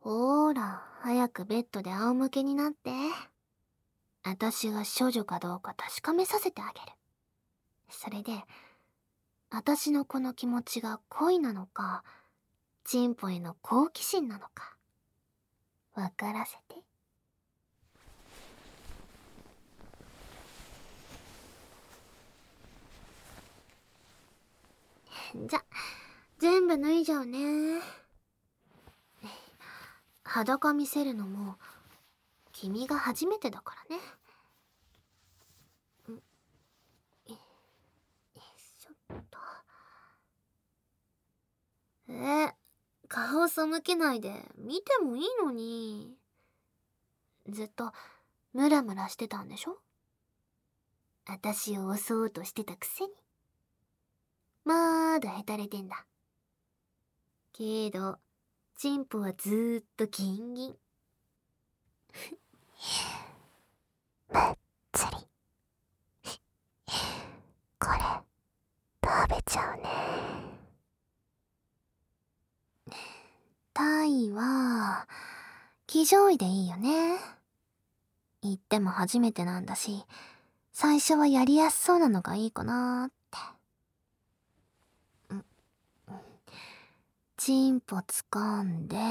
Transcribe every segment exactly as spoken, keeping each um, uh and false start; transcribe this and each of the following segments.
ほーら、早くベッドで仰向けになって。あたしが処女かどうか確かめさせてあげる。それで、あたしのこの気持ちが恋なのか、チンポへの好奇心なのか、わからせて。じゃ、全部脱いじゃうね。裸見せるのも、君が初めてだからね。よいしょっと。えー、顔背けないで見てもいいのに。ずっとムラムラしてたんでしょ？あたしを襲おうとしてたくせに。まだへたれてんだ。けど、チンポはずーっとギンギン。 むっつり。これ、食べちゃうね。 タイは、騎乗位でいいよね。言っても初めてなんだし、最初はやりやすそうなのがいいかなーって。んチンポ掴んで、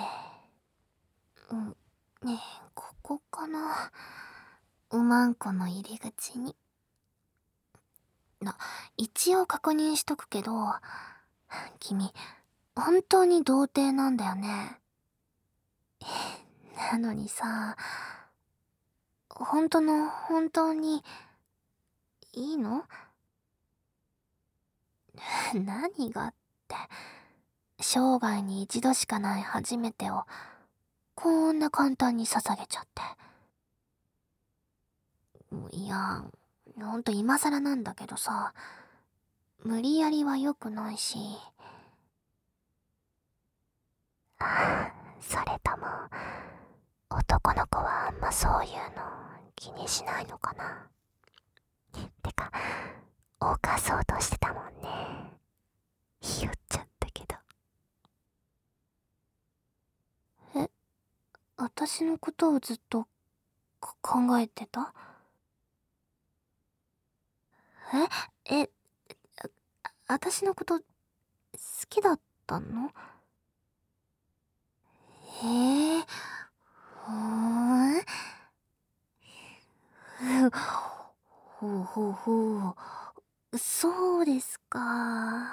んねえ、ここかな。うまんこの入り口に。な、一応確認しとくけど、君、本当に童貞なんだよね。なのにさ、本当の本当に、いいの？何がって、生涯に一度しかない初めてを、こんな簡単に捧げちゃって。いや、ほんと今更なんだけどさ、無理やりは良くないし。 それとも、男の子はあんまそういうの気にしないのかな。てか、犯そうとしてたもんね。ひよっちゃったけど。 え、私のことをずっと考えてた？え、え、あ、私のこと好きだったの？へえ、ほーん。ほうほうほう。そうですか。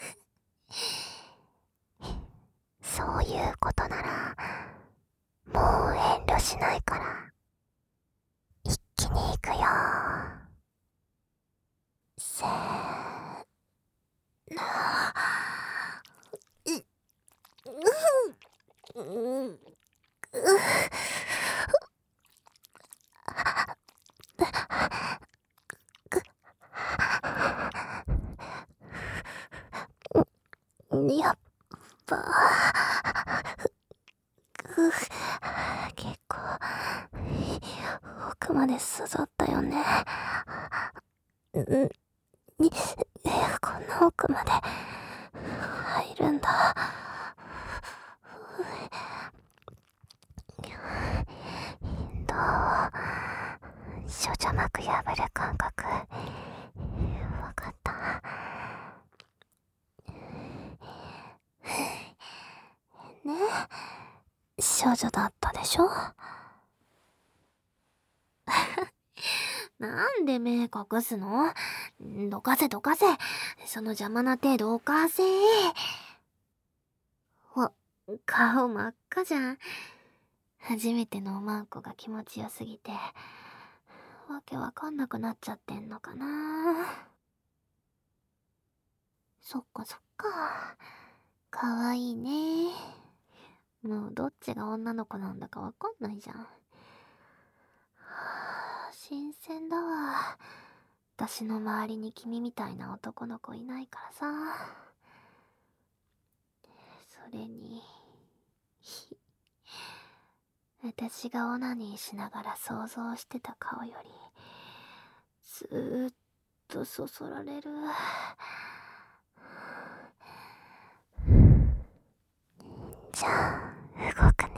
そういうことなら、もう遠慮しないから、一気に行くよ。せーの。う、う、う、やっぱ、く、結構、奥まで刺さったよね。んに、こんな奥まで入るんだ。どう？処女膜破る感覚、わかった。 ね、少女だったでしょ？なんで目隠すの？どかせどかせ。その邪魔な手どかせ。わ、顔真っ赤じゃん。初めてのおまんこが気持ちよすぎて、わけわかんなくなっちゃってんのかな。そっかそっか。かわいいね。もうどっちが女の子なんだかわかんないじゃん。はあ、新鮮だわ。私の周りに君みたいな男の子いないからさ。それに、私がオナニーしながら想像してた顔より、ずーっとそそられる。 じゃあ、動く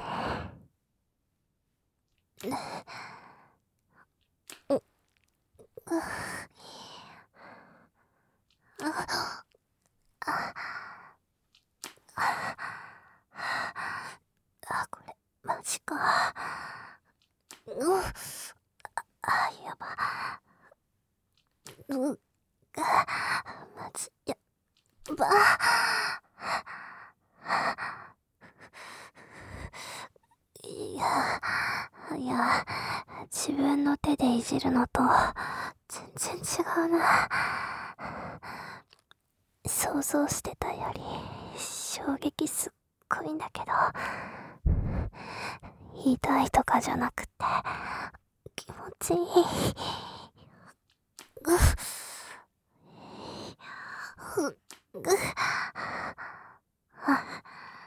マジか。うっ、あ、やば。うっ、マジ、やば。いや、いや、自分の手でいじるのと全然違うな。想像してたより衝撃すっごいんだけど、痛いとかじゃなくて気持ちいい。うっ、うっ、うっ、あ、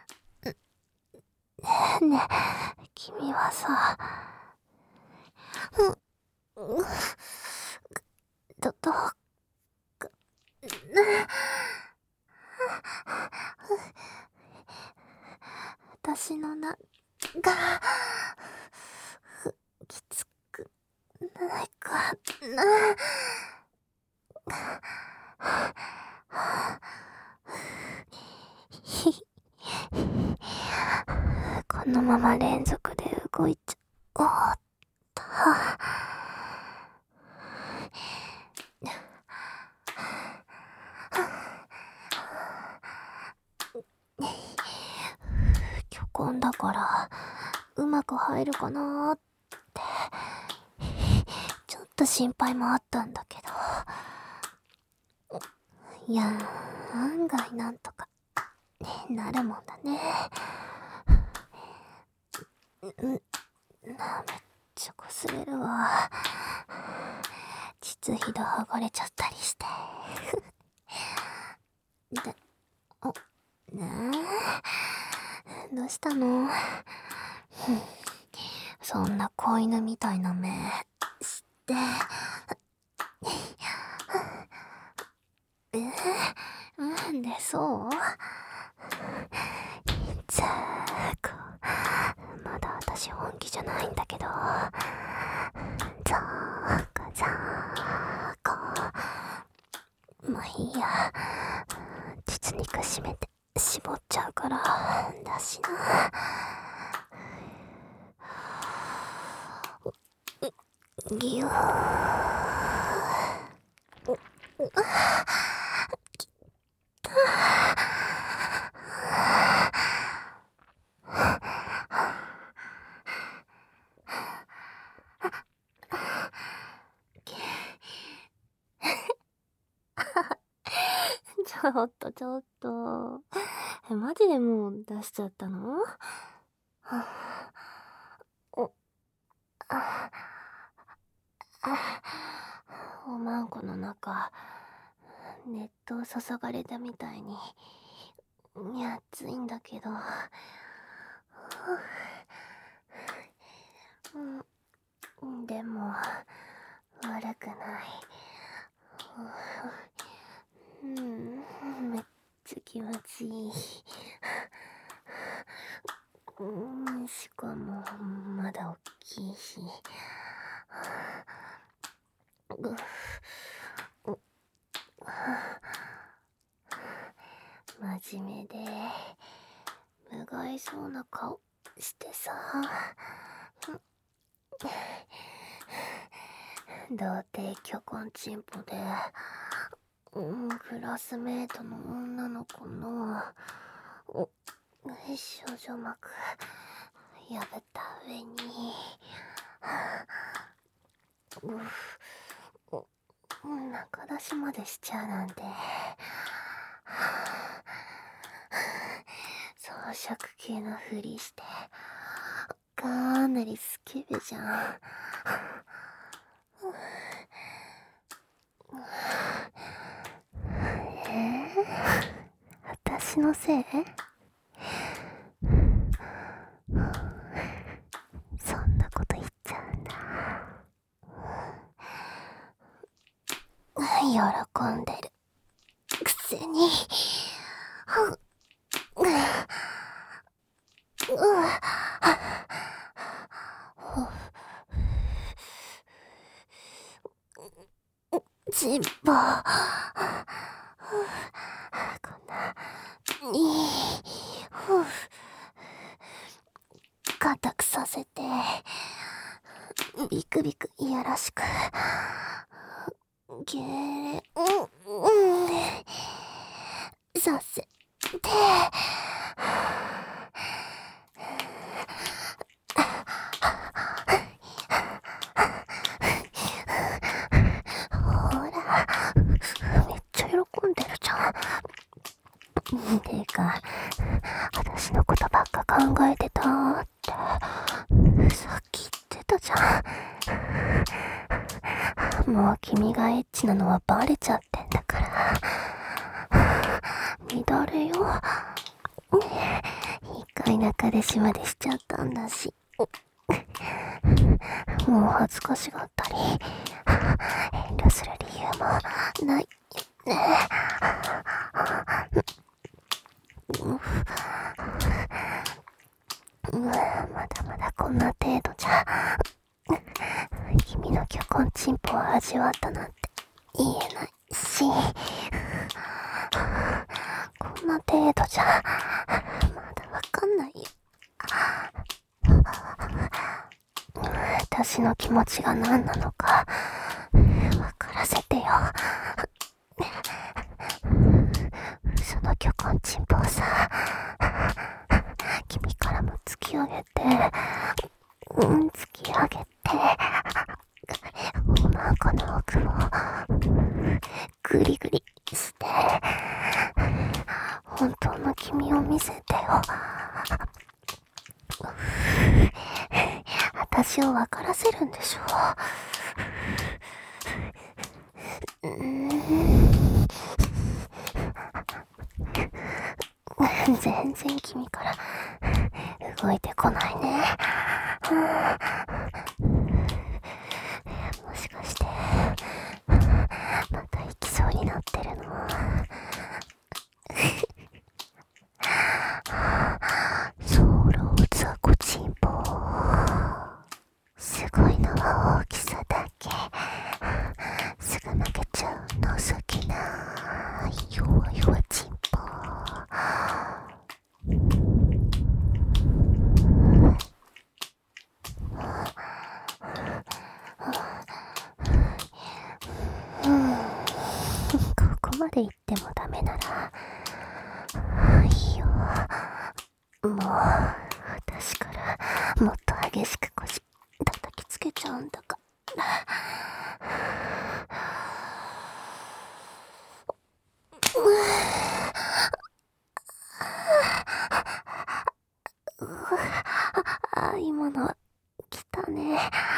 ねえ、君はさ、う、う、ど、どうかな。私のな、が、きつくないかな。このまま連続で動いちゃおうっと。虚婚だからうまく入るかなーってちょっと心配もあったんだけど、いや案外なんとかなるもんだね。ん、めっちゃ擦れるわ。膣ひだ剥がれちゃったりしてで、お、ねえ、どうしたの？そんな子犬みたいな目してえー、なんでそう？ざーこ、まだ私本気じゃないんだけど、ざーこざーこ、まあいいや、膣肉締めて絞っちゃうからだしな。ぎゅー、きたちょっとちょっと、え、マジでもう出しちゃったの？はぁ、お、あ、あ、おまんこの中、熱湯注がれたみたいに、熱いんだけど、うん、でも、悪くない。うん、めっちゃ気持ちいい。うん、しかも、まだおっきいし。うう真面目で無害そうな顔してさ、童貞虚婚チンポで、うん、クラスメートの女の子のお少女膜破った上にうう中出しまでしちゃうなんて、装飾系のふりしてかなりスケベじゃん。えー、私のせい？そんなこと言っちゃうんだ。喜んでるくせに、ううチンポ、こんなに固くさせて、ビクビクいやらしく、げー、うん、うん、させて、ほら、めっちゃ喜んでるじゃん。てか、私のことばっか考えてたって、さっき言ってたじゃん。もう君がエッチなのはバレちゃってんだから。乱れよ。一回中弟子までしちゃったんだし。もう恥ずかしがったり、遠慮する理由もないよね。うん、まだまだこんな程度じゃ、君の巨根チンポを味わったなんて言えないし、こんな程度じゃ、まだわかんないよ。私の気持ちが何なのか、わからせてよ。その巨根チンポをさ、君からも突き上げて、うん、突き上げて、おまんこの奥をグリグリして、本当の君を見せてよ。私を分からせるんでしょう。うーん、全然君から動いてこないね。もしかしてまた行きそうになってるの？ソロザコチンポ、すごいのは大きさだけ。すぐ負けちゃう情けな弱々チンポ。ここまで言ってもダメならいいよ。もう私からもっと激しく腰叩きつけちゃうんだから。あ、今のは来たね。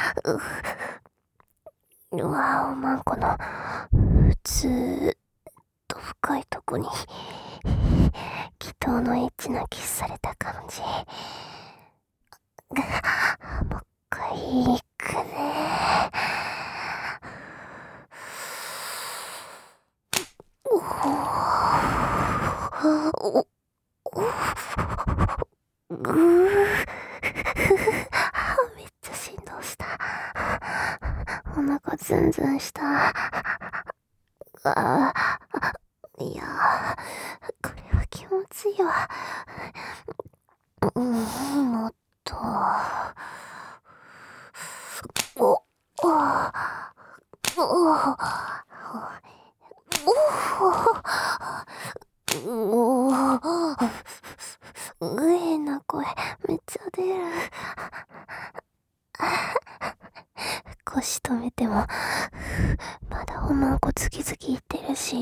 うわ、おまんこのずーっと深いとこに祈祷のエッチなキスされた感じ。もう一回行くね。おおおぐーめっちゃ振動した。お腹ズンズンした。あー、いやー、これは気持ちいいわ。うん、もっと。お、お、お、お、お、お、変な声めっちゃ出る。腰止めてもまだおまんこズキズキいってるし、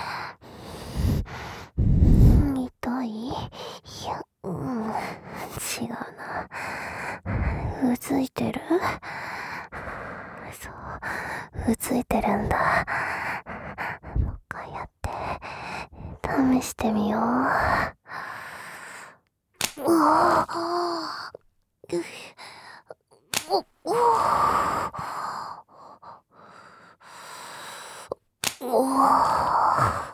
痛い？いや、うん、違うな。うずいてる？そう、うずいてるんだ。もう一回やって試してみよう。おー、お、おー、おー、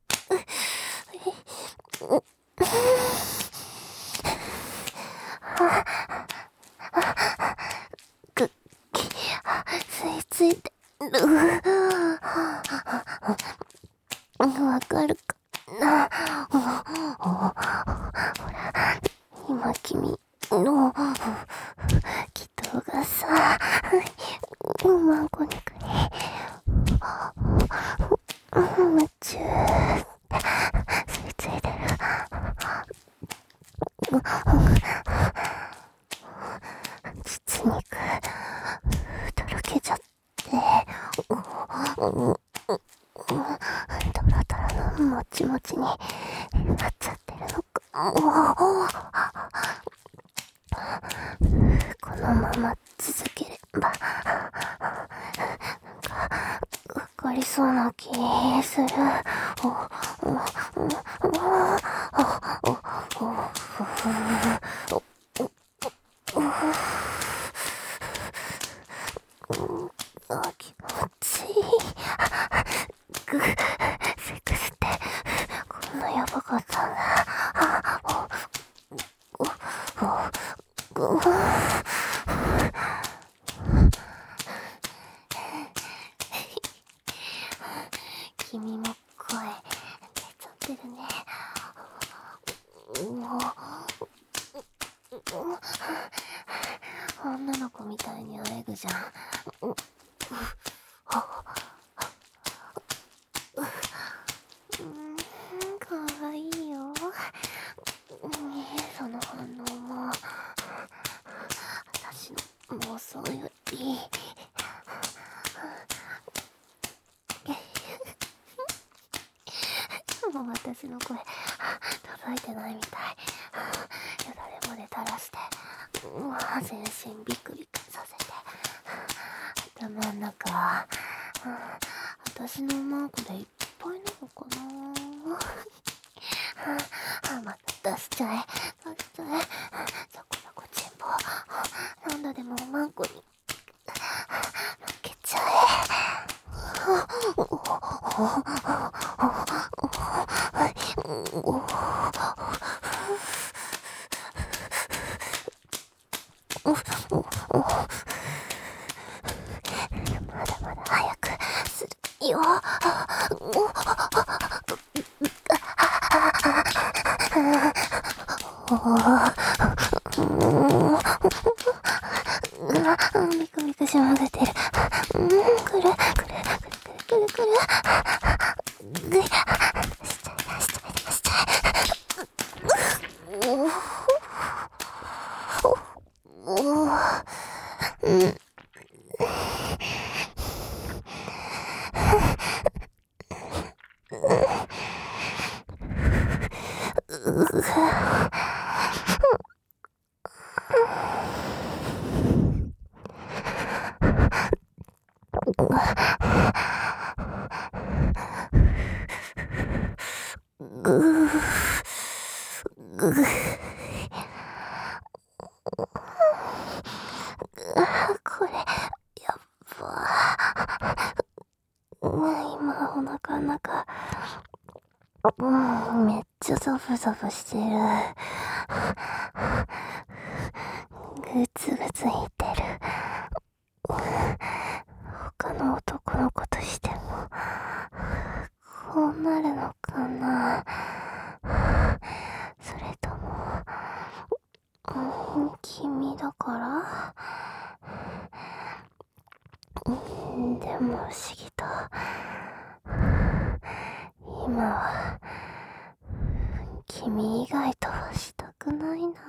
く、吸い付いてる。わかるかな。ほら、今君の祈祷がさ、マンコ肉に夢中吸い付いてる。実肉とろけちゃってトロトロのもちもちになっちゃってるのか。このまま続ければなんかわかりそうな気する。おおおおおお気持ちいい。ぐセックスってこんなやばかったんだ。おおお君も声出ちゃってるね。女の子みたいにあえぐじゃん。うーん、かわいいよ。その反応も私の妄想よりもう私の声届いてないみたい。よだれまで垂らしてうわ全身ビクビクさせて頭ん中私のマークでいっぱいなのかな。あ、また出しちゃえ出しちゃえ。そこそこチンポなんだでもマンコに負けちゃえ。まだまだ早くするよ。ミクミクしまぐてる。うん、くるくるくるくるくるくる。ぐいしちゃいしちゃいしちゃい。うん。これやっば。今お腹の中うんめっちゃザブザブしてる。グツグツいってる。他の男の子としてもこうなるのかな。それとも、うん、君だからうん、でも不思議と今は君以外とはしたくないな。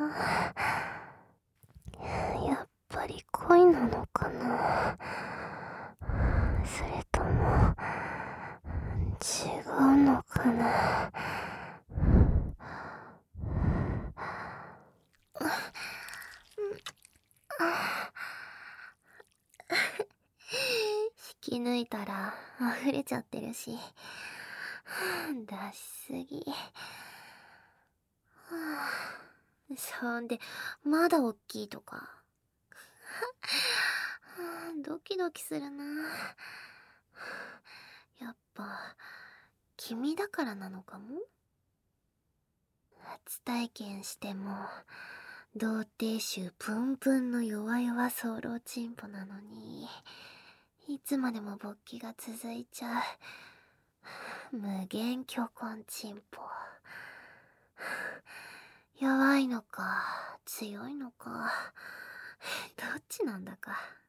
やっぱり恋なのかな。それとも違うのかな。引き抜いたら溢れちゃってるし出しすぎ。そんでまだおっきいとかドキドキするな。やっぱ君だからなのかも。初体験しても童貞臭プンプンの弱々ソロチンポなのにいつまでも勃起が続いちゃう無限巨根チンポ。弱いのか強いのか、どっちなんだか。